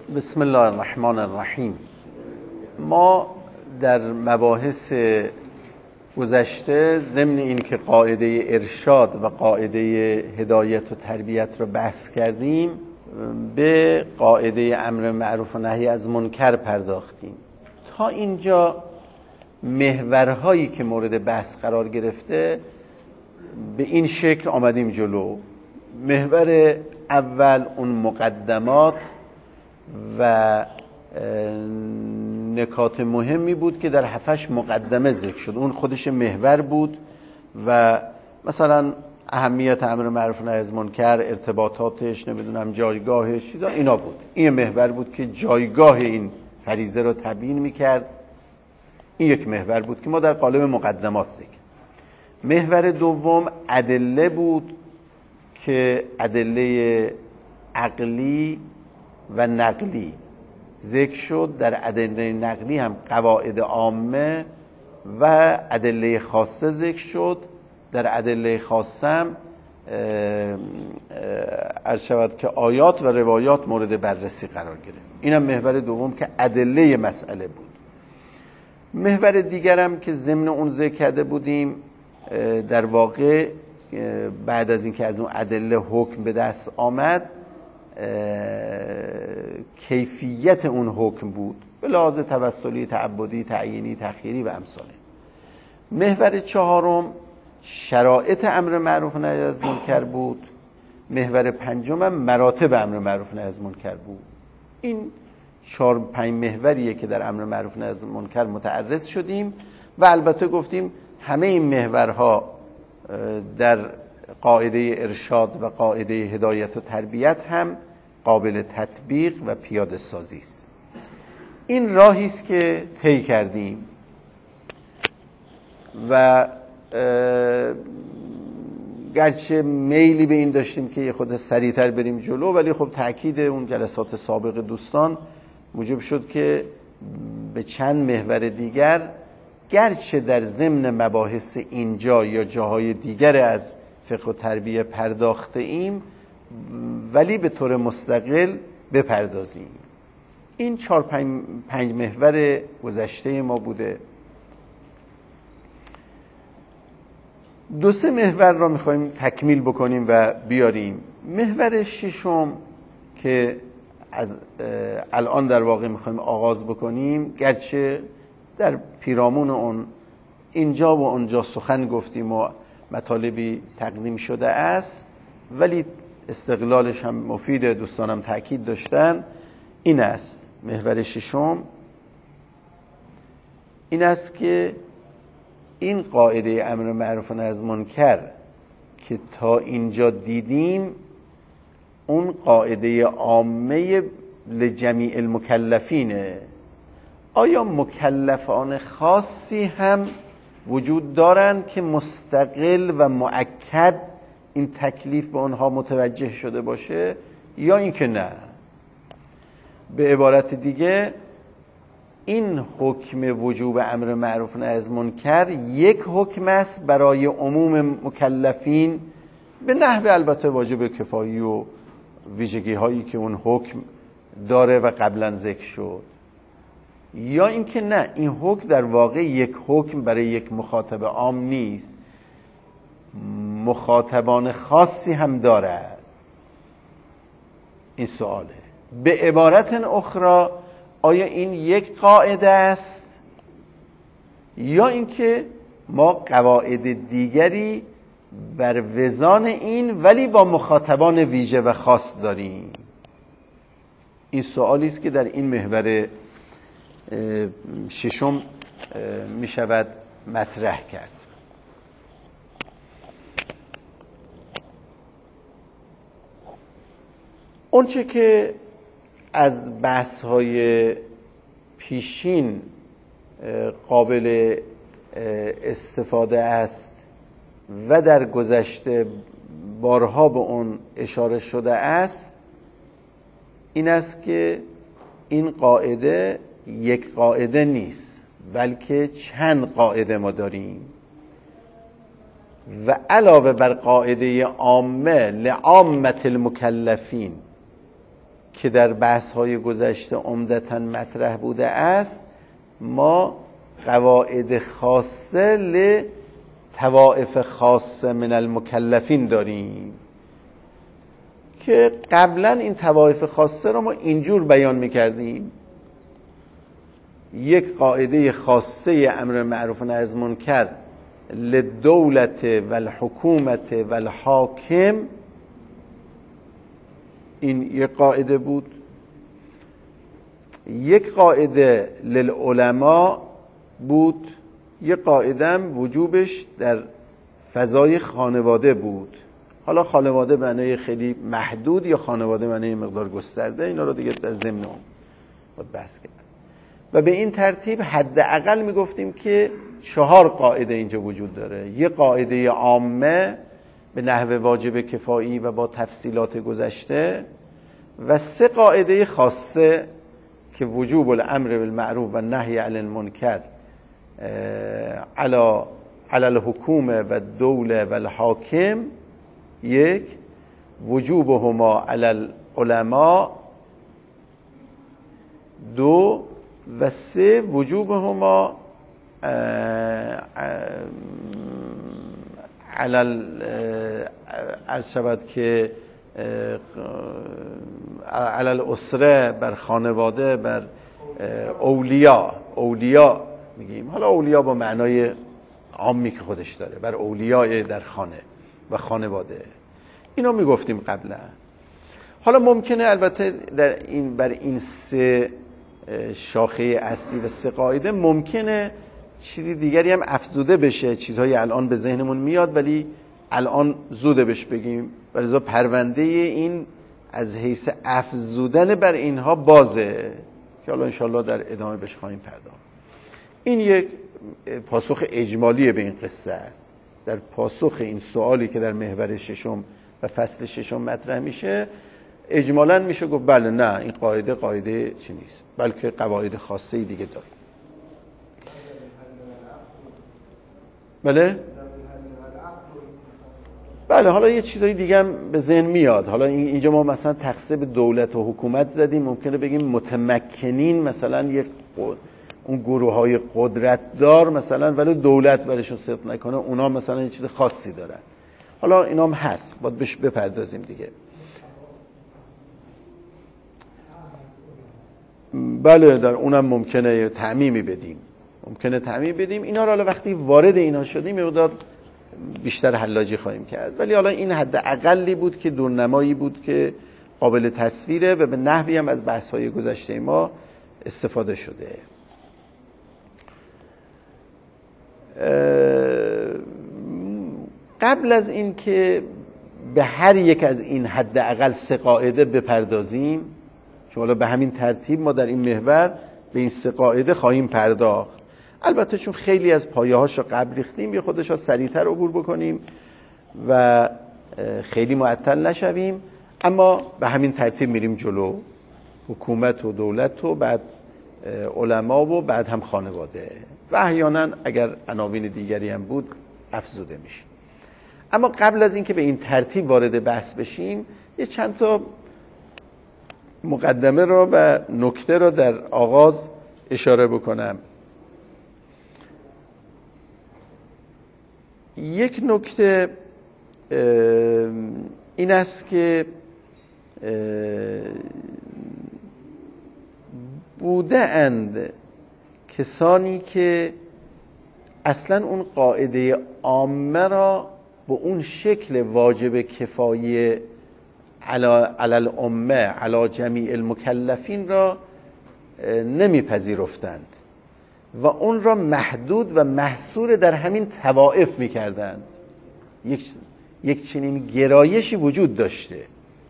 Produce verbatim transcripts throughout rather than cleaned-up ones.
بسم الله الرحمن الرحیم. ما در مباحث گذشته ضمن این که قاعده ارشاد و قاعده هدایت و تربیت رو بحث کردیم، به قاعده امر معروف و نهی از منکر پرداختیم. تا اینجا محورهایی که مورد بحث قرار گرفته به این شکل آمدیم جلو. محور اول اون مقدمات و نکات مهمی بود که در هفتش مقدمه ذکر شد. اون خودش محور بود و مثلا اهمیت امر معروف و نهی از منکر، ارتباطاتش، نمیدونم جایگاهش، اینا بود. این محور بود که جایگاه این فریضه رو تبیین میکرد. این یک محور بود که ما در قالب مقدمات ذکر. محور دوم ادله بود که ادله عقلی و نقلی ذکر شد. در ادله نقلی هم قواعد عامه و ادله خاصه ذکر شد. در ادله خاصه هم عرض شود که آیات و روایات مورد بررسی قرار گرفت. اینم محور دوم که ادله مسئله بود. محور دیگرم که ضمن اون ذکر کرده بودیم، در واقع بعد از اینکه از اون ادله حکم به دست آمد، کیفیت اون حکم بود به لحاظ توسلی، تعبدی، تعیینی، تخییری و امثاله. محور چهارم شرایط امر معروف و نهی از منکر بود. محور پنجم مراتب امر معروف و نهی از منکر بود. این چهار پنج محوریه که در امر معروف و نهی از منکر متعرض شدیم و البته گفتیم همه این محورها در قاعده ارشاد و قاعده هدایت و تربیت هم قابل تطبیق و پیاده سازی است. این راهی است که طی کردیم و گرچه میلی به این داشتیم که یه خود سریعتر بریم جلو، ولی خب تأکید اون جلسات سابق دوستان موجب شد که به چند محور دیگر، گرچه در ضمن مباحث اینجا یا جاهای دیگر از فقه و تربیه پرداخته ایم، ولی به طور مستقل بپردازیم. این چهار پنج, پنج محور گذشته ما بوده. دو سه محور را میخوایم تکمیل بکنیم و بیاریم. محور ششم که از الان در واقع میخوایم آغاز بکنیم، گرچه در پیرامون اون اینجا و اونجا سخن گفتیم و مطالبی تقدیم شده است، ولی استقلالش هم مفید، دوستانم تأکید داشتن. این است محور ششم، این است که این قاعده امر معروف و نهی از منکر که تا اینجا دیدیم، اون قاعده عامه لجمیع المکلفینه. آیا مکلفان خاصی هم وجود دارند که مستقل و مؤکد این تکلیف به آنها متوجه شده باشه، یا اینکه نه؟ به عبارت دیگه، این حکم وجوب امر معروف و نهی از منکر یک حکم است برای عموم مکلفین، به نحو البته واجب کفایی و ویژگی هایی که اون حکم داره و قبلا ذکر شد، یا اینکه نه، این حکم در واقع یک حکم برای یک مخاطب عام نیست، مخاطبان خاصی هم دارد. این سواله. به عبارت اخرى، آیا این یک قاعده است یا اینکه ما قواعد دیگری بر وزان این ولی با مخاطبان ویژه و خاص داریم؟ این سوالی است که در این محور ششم می شود مطرح کرد. اونچه که از بحث‌های پیشین قابل استفاده است و در گذشته بارها به اون اشاره شده است، این است که این قاعده یک قاعده نیست، بلکه چند قاعده ما داریم و علاوه بر قاعده عامه لعامة المکلفین که در بحث‌های گذشته عمدتاً مطرح بوده است، ما قواعد خاصه لطوائف خاصه من المکلفین داریم که قبلا این طوائف خاصه رو ما اینجور بیان میکردیم: یک قاعده خاصه امر معروف و نهی از منکر للدولت و الحکومت و الحاکم، این یک قاعده بود. یک قاعده للعلماء بود، یک قاعده هم وجوبش در فضای خانواده بود. حالا خانواده معنی خیلی محدود یا خانواده معنی مقدار گسترده، اینا رو دیگه در ضمن باید بحث کرد. و به این ترتیب حداقل میگفتیم که چهار قاعده اینجا وجود داره: یک قاعده عامه به نحو واجب کفایی و با تفصیلات گذشته، و سه قاعده خاصه که وجوب الامر بالمعروف و نهی عن المنکر علی علی الحکومه و دوله و الحاکم، یک وجوبهما علی العلماء، دو و سه وجوبهما علی عرض شود که علی الاسره، بر خانواده، بر اولیا. اولیا میگیم، حالا اولیا با معنای عامی که خودش داره، بر اولیای در خانه و خانواده. اینو میگفتیم قبلا. حالا ممکنه البته در این بر این سه شاخه اصلی و سه قاعده ممکنه چیزی دیگری هم افزوده بشه، چیزهایی الان به ذهنمون میاد ولی الان زوده بهش بگیم، ولذا پرونده این از حیث افزودن بر اینها بازه که حالا انشالله در ادامه بهش خواهیم پرداخت. این یک پاسخ اجمالی به این قصه است. در پاسخ این سوالی که در محور ششم و فصل ششم مطرح میشه، اجمالاً میشه گفت بله، نه، این قاعده قاعده چی نیست، بلکه قواعد خاصه دیگه داره. بله؟ بله، حالا یه چیزایی دیگه هم به ذهن میاد. حالا اینجا ما مثلا تقسیم دولت و حکومت زدیم، ممکنه بگیم متمکنین مثلا یک اون گروه های قدرت دار مثلا، ولی دولت برشون صدق نکنه، اونا مثلا یه چیز خاصی دارن. حالا اینا هم هست، باید بهش بپردازیم دیگه. بله، در اونم ممکنه تعمیمی بدیم، ممکنه تعمیم بدیم. اینا رو حالا وقتی وارد اینا شدیم مقدار بیشتر حلاجی خواهیم کرد، ولی حالا این حد اقلی بود که دورنمایی بود که قابل تصویره و به نحوی هم از بحث‌های گذشته ما استفاده شده. قبل از این که به هر یک از این حد اقل سه قاعده بپردازیم، چون حالا به همین ترتیب ما در این محور به این سه قاعده خواهیم پرداخت. البته چون خیلی از پایه‌هاش رو قبل ریختیم، یه خودش ها سریعتر عبور بکنیم و خیلی معطل نشویم، اما به همین ترتیب میریم جلو: حکومت و دولت و بعد علما و بعد هم خانواده و احیانا اگر عناوین دیگری هم بود افزوده میشه. اما قبل از اینکه به این ترتیب وارد بحث بشیم، یه چند تا مقدمه را و نکته را در آغاز اشاره بکنم. یک نکته این است که بوده اند کسانی که اصلا اون قاعده عامه را به اون شکل واجب کفایی علی الامه علی جمیع المکلفین را نمیپذیرفتند و اون را محدود و محصور در همین طوائف میکردند. یک یک چنین گرایشی وجود داشته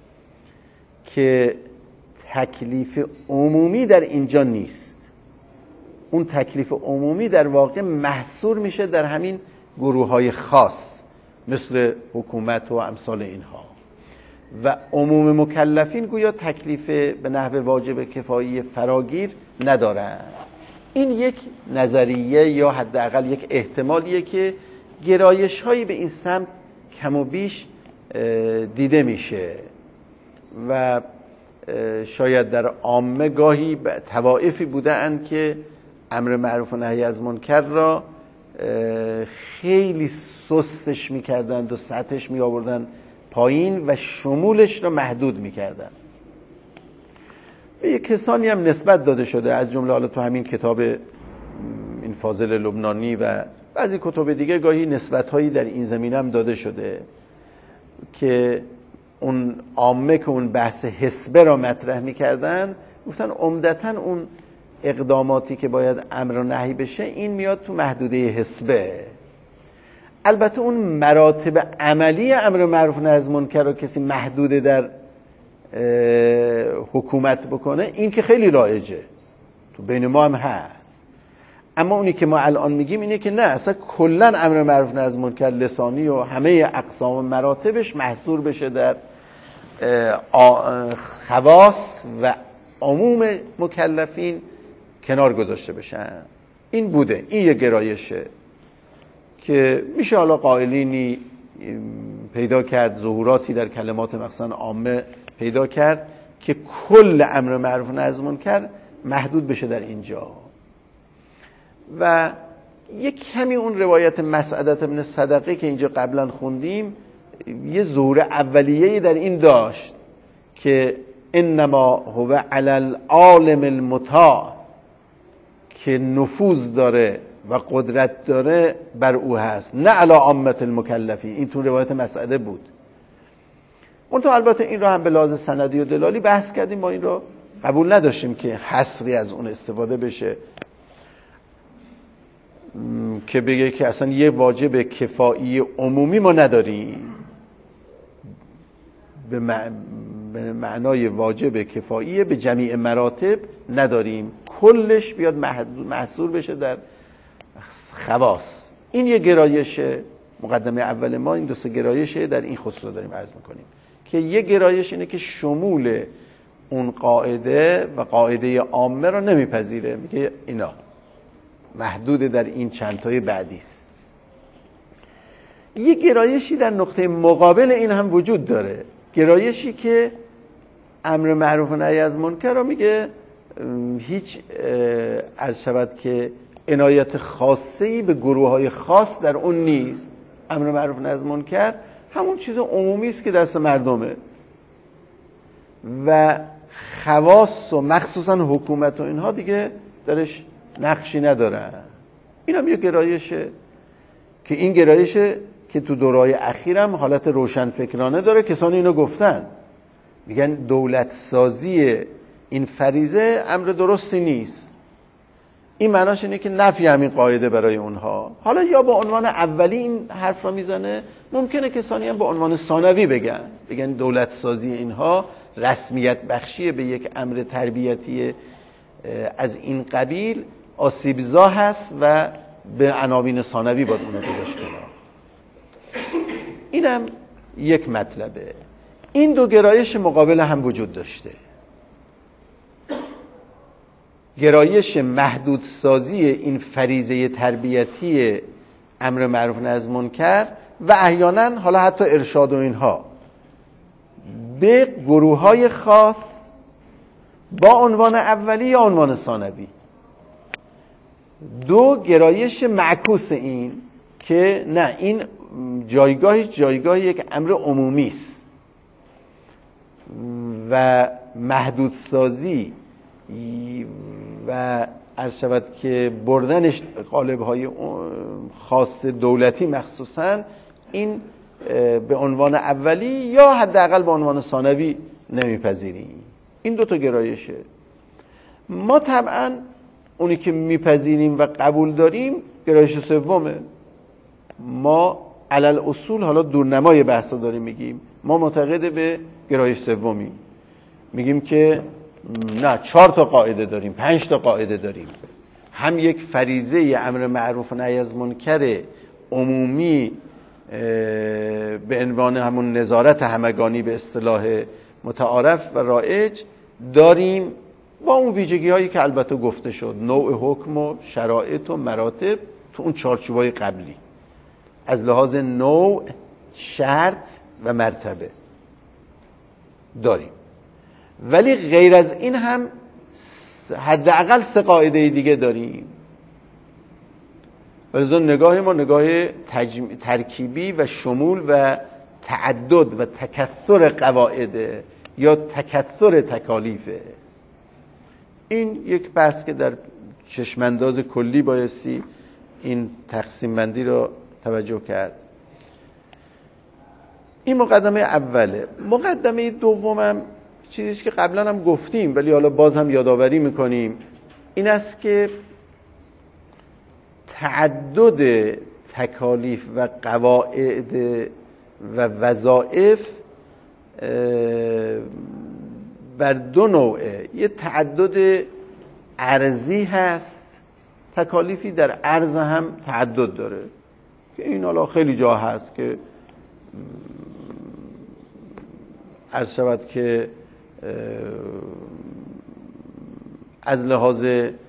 که تکلیف عمومی در اینجا نیست. اون تکلیف عمومی در واقع محصور میشه در همین گروه‌های خاص مثل حکومت و امثال اینها، و عموم مکلفین گویا تکلیف به نحو واجب کفایی فراگیر ندارند. این یک نظریه یا حداقل یک احتمالیه که گرایش هایی به این سمت کم و بیش دیده میشه و شاید در عامه گاهی طوائفی بودند که امر معروف و نهی از منکر را خیلی سستش میکردند و سطحش می آوردن پایین و شمولش را محدود میکردن. به یک کسانی هم نسبت داده شده، از جمله حالا تو همین کتاب این فاضل لبنانی و بعضی کتب دیگه گاهی نسبت‌هایی در این زمینه هم داده شده که اون عامه که اون بحث حسبه را مطرح میکردن گفتن عمدتاً اون اقداماتی که باید امر و نهی بشه این میاد تو محدوده حسبه. البته اون مراتب عملی امر معروف و نهی از منکر رو کسی محدوده در حکومت بکنه این که خیلی رایجه، تو بین ما هم هست. اما اونی که ما الان میگیم اینه که نه، اصلا کلا امر معروف و نهی از منکر لسانی و همه اقسام مراتبش محصور بشه در خواص و عموم مکلفین کنار گذاشته بشن. این بوده، این یه گرایشه که میشه حالا قائلینی پیدا کرد، ظهوراتی در کلمات مثلا عامه پیدا کرد که کل امر معروف و نهی از منکر محدود بشه در اینجا. و یک کمی اون روایت مسعدة بن صدقه که اینجا قبلا خوندیم یه ظهور اولیه‌ای در این داشت که انما هو علی العالم المطاع، که نفوذ داره و قدرت داره بر او هست، نه علی عامة المکلفین. این تو روایت مسعده بود. اون تو البته این رو هم به لحاظ سندی و دلالی بحث کردیم، ما این رو قبول نداشتیم که حصری از اون استفاده بشه که بگه که اصلا یه واجب کفایی عمومی ما نداریم، به معنای واجب کفایی به جمیع مراتب نداریم، کلش بیاد محصور بشه در خواص. این یه گرایشه، مقدمه اول ما این دو سه گرایشه در این خصوص رو داریم عرض میکنیم که یه گرایش اینه که شمول اون قاعده و قاعده عامه رو نمیپذیره، میگه اینا محدود در این چندتای بعدی است. یه گرایشی در نقطه مقابل این هم وجود داره، گرایشی که امر معروف و نهی از منکر رو میگه هیچ عرض شود که عنایت خاصه‌ای به گروه‌های خاص در اون نیست. امر معروف و نهی از منکر همون چیز عمومی است که دست مردمه و خواص و مخصوصا حکومت و اینها دیگه درش نقشی ندارن. این هم یه گرایشه که این گرایشه که تو دورهای اخیرم حالت روشنفکرانه داره. کسانی اینو گفتن، میگن دولت سازی این فریضه امر درستی نیست. این معناش اینه که نفی همین قاعده برای اونها. حالا یا با عنوان اولی این حرف را میزنه، ممکنه کسانی هم با عنوان ثانوی بگن بگن دولت سازی اینها رسمیت بخشی به یک امر تربیتی از این قبیل آسیبزا هست و به عناوین ثانوی باید اونو گذاشت کنه. اینم یک مطلبه. این دو گرایش مقابل هم وجود داشته، گرایش محدود سازی این فریضه تربیتی امر معروف و نهی از منکر و احیانا حالا حتی ارشاد و اینها به گروه‌های خاص با عنوان اولی یا عنوان ثانوی. دو گرایش معکوس این که نه، این جایگاهی جایگاه یک امر عمومی است و محدود سازی و عرض شود که بردنش قالب‌های خاص دولتی مخصوصاً این به عنوان اولی یا حداقل به عنوان ثانوی نمیپذیریم. این دو تا گرایشه. ما طبعاً اونی که میپذیریم و قبول داریم گرایش سومه. ما علل اصول، حالا دورنمای بحثا داریم میگیم، ما معتقد به گرایش سومی، میگیم که نه، چهار تا قاعده داریم، پنج تا قاعده داریم، هم یک فریضه امر معروف و نهی از منکر عمومی به عنوان همون نظارت همگانی به اصطلاح متعارف و رایج داریم با اون ویژگی هایی که البته گفته شد، نوع حکم و شرایط و مراتب تو اون چارچوبای قبلی از لحاظ نوع، شرط و مرتبه داریم. ولی غیر از این هم حداقل سه قاعده دیگه داریم. ولذا نگاه ما نگاه تجم... ترکیبی و شمول و تعدد و تکثر قواعد یا تکثر تکالیفه. این یک بحث که در چشمانداز کلی بایستی این تقسیم بندی رو توجه کرد. این مقدمه اوله. مقدمه دومم چیزی که قبلا هم گفتیم ولی حالا باز هم یادآوری میکنیم، این است که تعدد تکالیف و قواعد و وظایف بر دو نوعه. یه تعدد ارضی هست، تکالیفی در عرض هم تعدد داره که این حالا خیلی جا هست که عرض شود که از لحاظ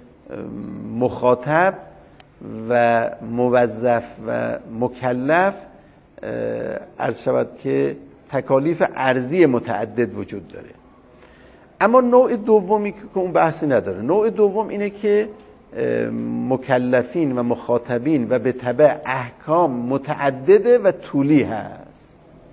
مخاطب و موظف و مکلف عرض شود که تکالیف ارضی متعدد وجود داره. اما نوع دومی که اون بحثی نداره، نوع دوم اینه که مکلفین و مخاطبین و به تبع احکام متعدده و طولی هست.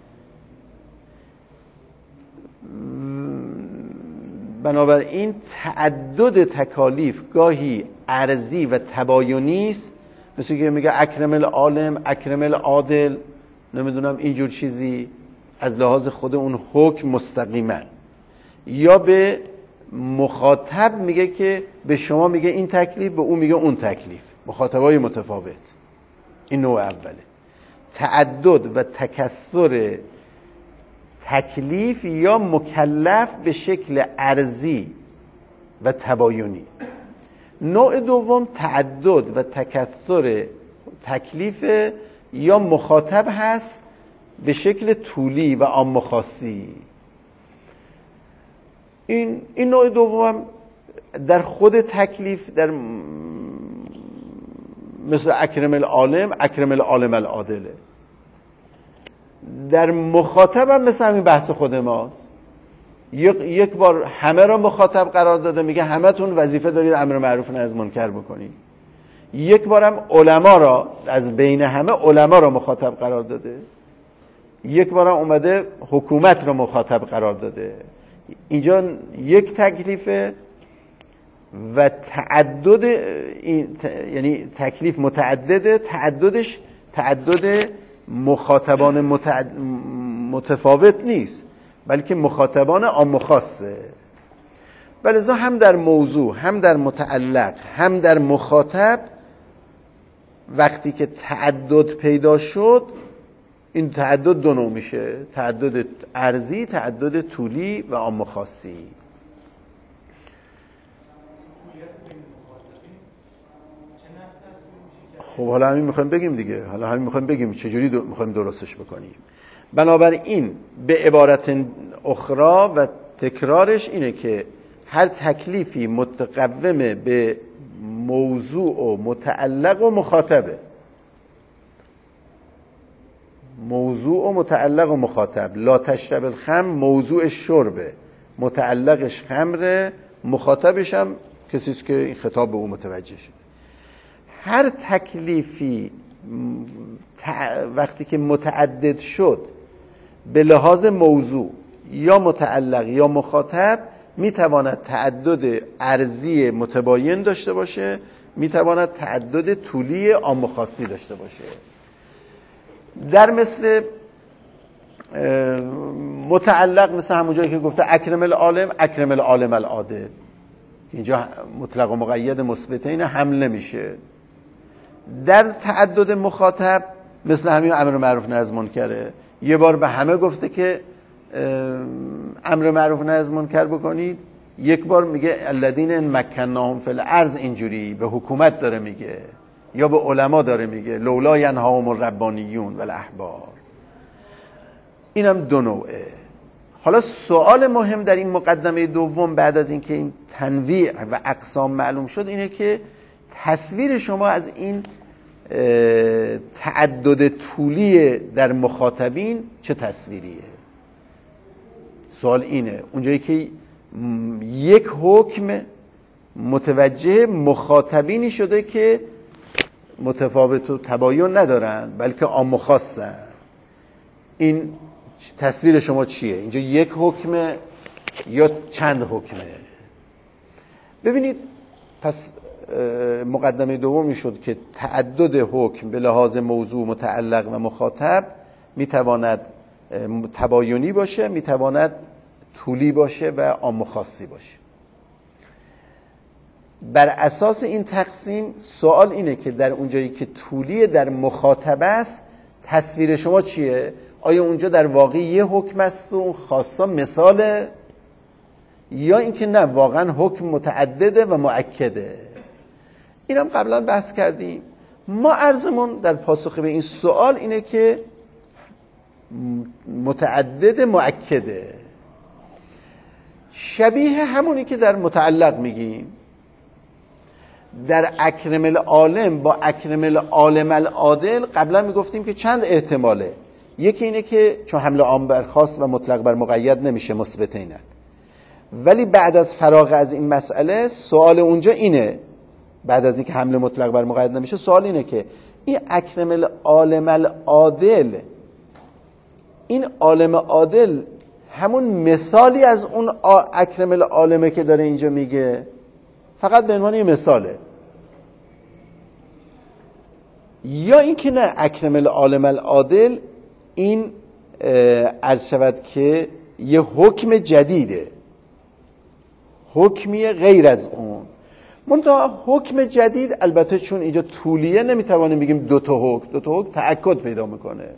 بنابراین تعدد تکالیف گاهی ارضی و تباینی است، مثل که میگه اکرم العالم اکرم العادل، نمیدونم اینجور چیزی، از لحاظ خود اون حکم مستقیما. یا به مخاطب میگه که به شما میگه این تکلیف، به اون میگه اون تکلیف، مخاطبای متفاوت. این نوع اوله. تعدد و تکثر تکلیف یا مکلف به شکل ارضی و تباینی. نوع دوم تعدد و تکثر تکلیف یا مخاطب هست به شکل طولی و عام خاصی. این این نوع دوم در خود تکلیف، در مثل اکرم العالم اکرم العالم العادله، در مخاطب هم مثل همین بحث خود ماست. یک یک بار همه را مخاطب قرار داده، میگه همه تون وظیفه دارید امر معروف نهی از منکر بکنید. یک بارم علما را از بین همه علما را مخاطب قرار داده، یک بارم اومده حکومت را مخاطب قرار داده. اینجا یک تکلیفه و تعدد این ت... یعنی تکلیف متعدده، تعددش تعدد مخاطبان متعد... متفاوت نیست، بلکه مخاطبان عام و خاصه. ولذا هم در موضوع، هم در متعلق، هم در مخاطب وقتی که تعدد پیدا شد، این تعدد دو نوع میشه: تعدد ارضی، تعدد طولی و عام و خاصی. خب حالا همین میخوایم بگیم دیگه، حالا همین میخوایم بگیم چجوری دو میخوایم درستش بکنیم. بنابراین به عبارت اخرى و تکرارش اینه که هر تکلیفی متقوم به موضوع و متعلق و مخاطبه. موضوع و متعلق و مخاطب. لا تشرب الخمر موضوع شربه، متعلقش خمره، مخاطبش هم کسی است که این خطاب به او متوجه شده. هر تکلیفی وقتی که متعدد شد به لحاظ موضوع یا متعلق یا مخاطب، میتواند تعدد ارضی متباین داشته باشه، میتواند تعدد طولی عام و خاصی داشته باشه. در مثل متعلق مثل همون جایی که گفته اکرم العالم اکرم العالم العادل، اینجا مطلق و مقید مثبتین حمل نمیشه. در تعدد مخاطب مثل همین امر معروف نهی از منکره، یه بار به همه گفته که امر معروف نهی از منکر بکنید، یک بار میگه الذین مکناهم فی الارض، اینجوری به حکومت داره میگه یا به علما داره میگه لولا ینهاهم الربانیون والاحبار. اینم دو نوعه. حالا سوال مهم در این مقدمه دوم بعد از اینکه این تنویع و اقسام معلوم شد اینه که تصویر شما از این تعدد طولی در مخاطبین چه تصویریه؟ سوال اینه. اونجایی که یک حکم متوجه مخاطبینی شده که متفاوت و تباین ندارن بلکه عام و خاصن. این تصویر شما چیه؟ اینجا یک حکمه یا چند حکمه؟ ببینید پس مقدمه دومی شد که تعدد حکم به لحاظ موضوع، متعلق و مخاطب میتواند تباینی باشه، میتواند طولی باشه و عام و خاصی باشه. بر اساس این تقسیم سوال اینه که در اونجایی که طولی در مخاطب است تصویر شما چیه؟ آیا اونجا در واقع یه حکم است و اون خاصا مثاله، یا اینکه نه واقعا حکم متعدده و مؤکده؟ این هم قبلا بحث کردیم. ما عرضمون در پاسخ به این سوال اینه که متعدد مؤکده، شبیه همونی که در متعلق میگیم. در اکرم العالم با اکرم العالم العادل قبلا میگفتیم که چند احتماله. یکی اینه که چون حمل عام بر خاص و مطلق بر مقید نمیشه مثبتینن، ولی بعد از فراغ از این مسئله سوال اونجا اینه، بعد از اینکه حمل مطلق بر مقید نمیشه سوال اینه که این اکرم العالم العادل، این عالم عادل همون مثالی از اون اکرم العالمه که داره اینجا میگه، فقط به عنوان یه مثاله، یا اینکه نه اکرم العالم العادل این عرض شود که یه حکم جدیده، حکمی غیر از اون. منتها حکم جدید البته چون اینجا طولیه نمیتوانیم بگیم دو تا حکم، دو تا حکم تأکد پیدا میکنه،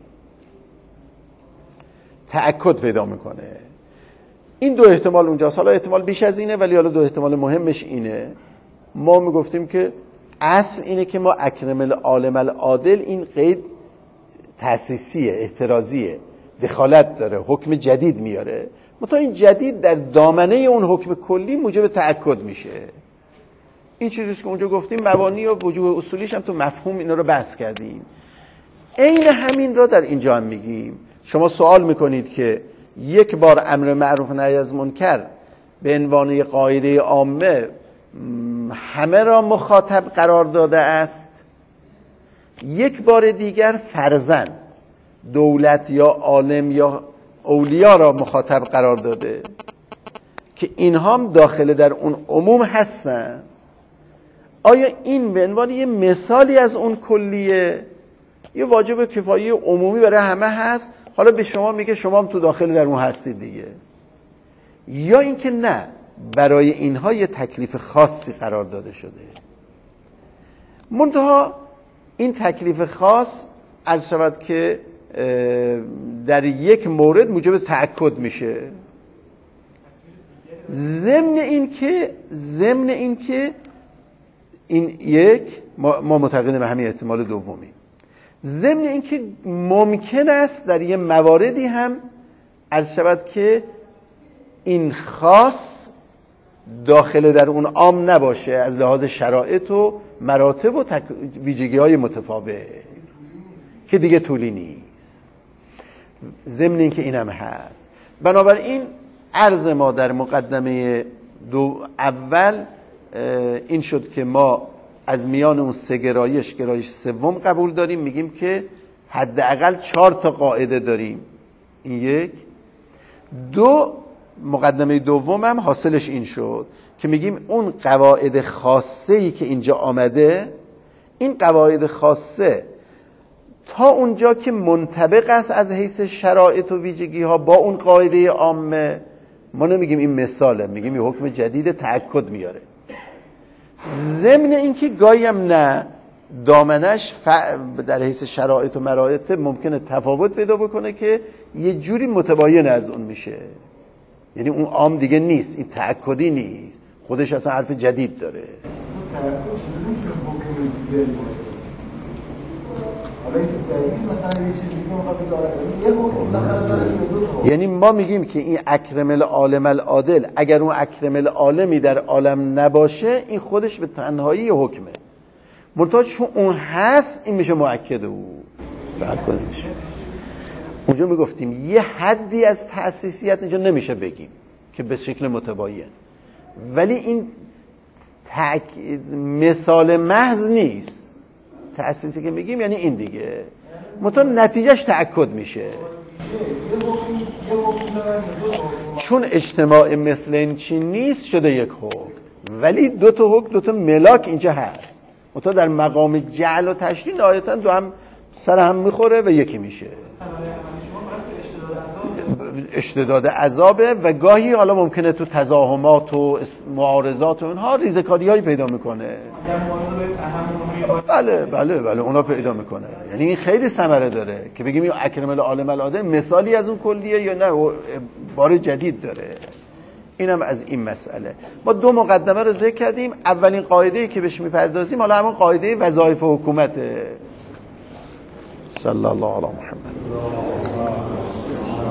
تأکد پیدا میکنه. این دو احتمال اونجاست. حالا احتمال بیش از اینه، ولی حالا دو احتمال مهمش اینه. ما میگفتیم که اصل اینه که ما اکرم العالم العادل این قید تأسیسیه، احترازیه، دخالت داره، حکم جدید میاره. متا این جدید در دامنه اون حکم کلی موجب تأکد میشه. این چیزیست که اونجا گفتیم، مبانی و وجوه اصولیش هم تو مفهوم اینا رو بحث کردیم. عین همین را در اینجا هم میگیم. شما سوال میکنید که یک بار امر معروف نهی از منکر به عنوان قاعده عامه همه را مخاطب قرار داده است، یک بار دیگر فرضاً دولت یا عالم یا اولیا را مخاطب قرار داده که اینها هم داخل در اون عموم هستن. آیا این به عنوان یه مثالی از اون کلیه، یه واجب کفایی عمومی برای همه هست، حالا به شما میگه شما هم تو داخل در اون هستید دیگه، یا اینکه نه برای اینها یه تکلیف خاصی قرار داده شده؟ منتها این تکلیف خاص عرض شود که در یک مورد موجب تأکد میشه، ضمن این که ضمن این که این یک ما, ما معتقدیم به همین احتمال دومی، ضمن این که ممکن است در یه مواردی هم عرض شود که این خاص داخل در اون عام نباشه از لحاظ شرایط و مراتب و تک... ویژگی های متفاوت که دیگه طولی نیست. ضمن این که این هم هست. بنابراین عرض ما در مقدمه دو اول این شد که ما از میان اون سه گرایش گرایش سوم قبول داریم، میگیم که حداقل چهار تا قاعده داریم. این یک. دو، مقدمه دوم هم حاصلش این شد که میگیم اون قواعد خاصه‌ای که اینجا آمده، این قواعد خاصه تا اونجا که منطبق است از حیث شرایط و ویژگی ها با اون قاعده عامه، ما نمیگیم این مثاله، میگیم این حکم جدید تأکد میاره. ضمن اینکه گاهی هم نه دامنش ف... در حیث شرایط و مرایط ممکنه تفاوت پیدا بکنه که یه جوری متباین از اون میشه، یعنی اون عام دیگه نیست، این تأکدی نیست، خودش اصلا حرف جدید داره. یعنی ما میگیم که این اکرم العالم العادل اگر اون اکرم العالمی در عالم نباشه این خودش به تنهایی حکمه، منتها چون اون هست این میشه مؤکد او. اونجا میگفتیم یه حدی از تأسیسیت اینجا نمیشه بگیم که به شکل متباین، ولی این تک... مثال محض نیست. تأسیسی که میگیم یعنی این دیگه، متون نتیجهش تأکد میشه. چون اجتماع مثل این چی نیست شده یک حکم، ولی دو تا حکم دو تا ملاک اینجا هست، متون در مقام جعل و تشریع نهایتا دو هم سر هم میخوره و یکی میشه. اشتداد عذابه و گاهی حالا ممکنه تو تزاحمات و معارضات و اینها ریزکاری هایی پیدا میکنه. بله بله بله اونا پیدا میکنه. یعنی این خیلی ثمره داره که بگیم اکرم العالم العادل مثالی از اون کلیه یا نه بار جدید داره. اینم از این مسئله. ما دو مقدمه رو ذکر کردیم. اولین قاعده‌ای که بهش میپردازیم حالا همون قاعده وظایف حکومته. صلی الله علی محمد.